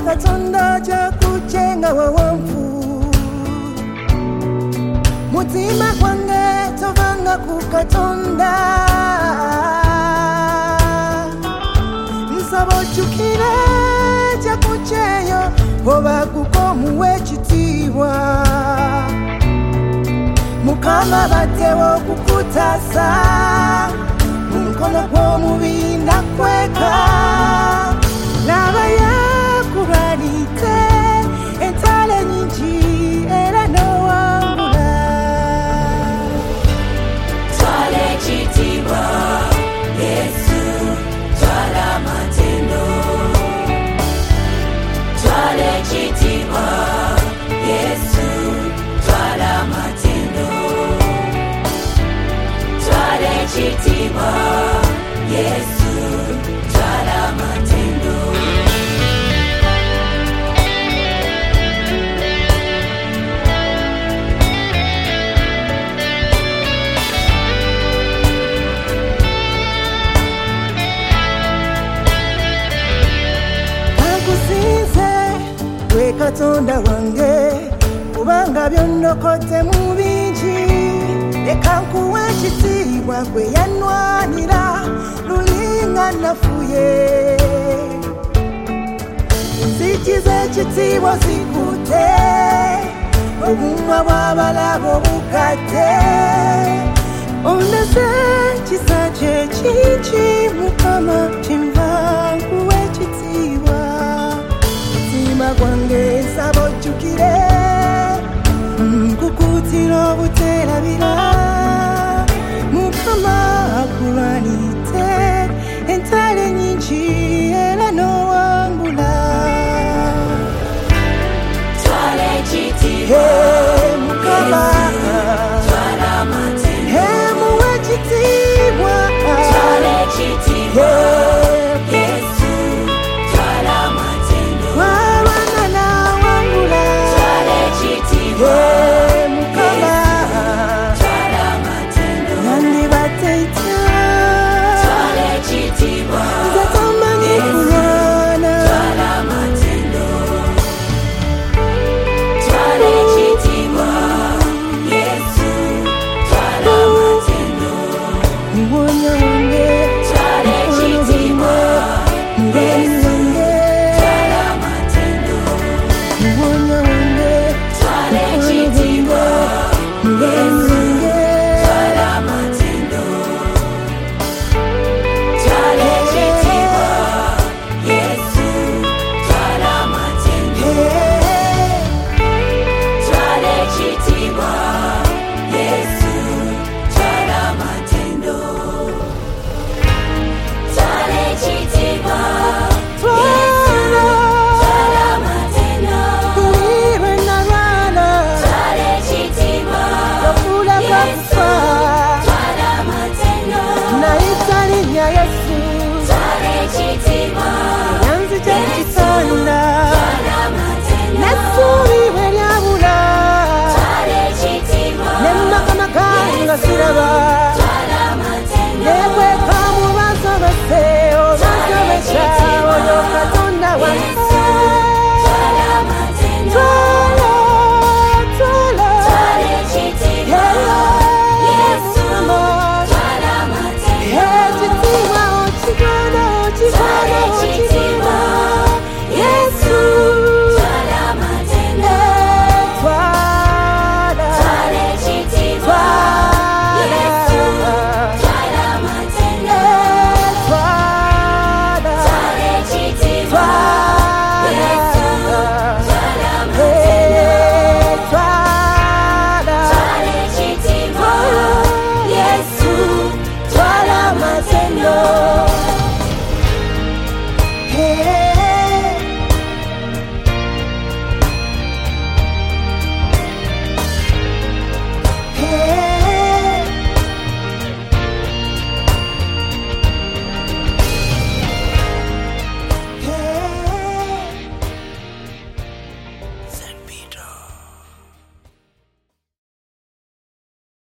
katonda chakuchenga wawamfu mutima kwange tovanga kukatonda nsaba chukire chakucheyo oba kukomuwe chitibwa mukama batewo kukutasa mkono kwa mubinda kweka laba yakubalite entale nyingi era nowangula twale chitibwa Yesu twala matendo twale chitibwa Yesu twala matendo twale chitibwa Yesu twala matendo katonda wange kubanga byonnokote mu bingi leka nkuwe ekitiibwa gwe yanwanira lulinga nafuye nzikiza ekitiibwa zikute obumwa bw'abalaba obukate ondese kisa kye kingi mukama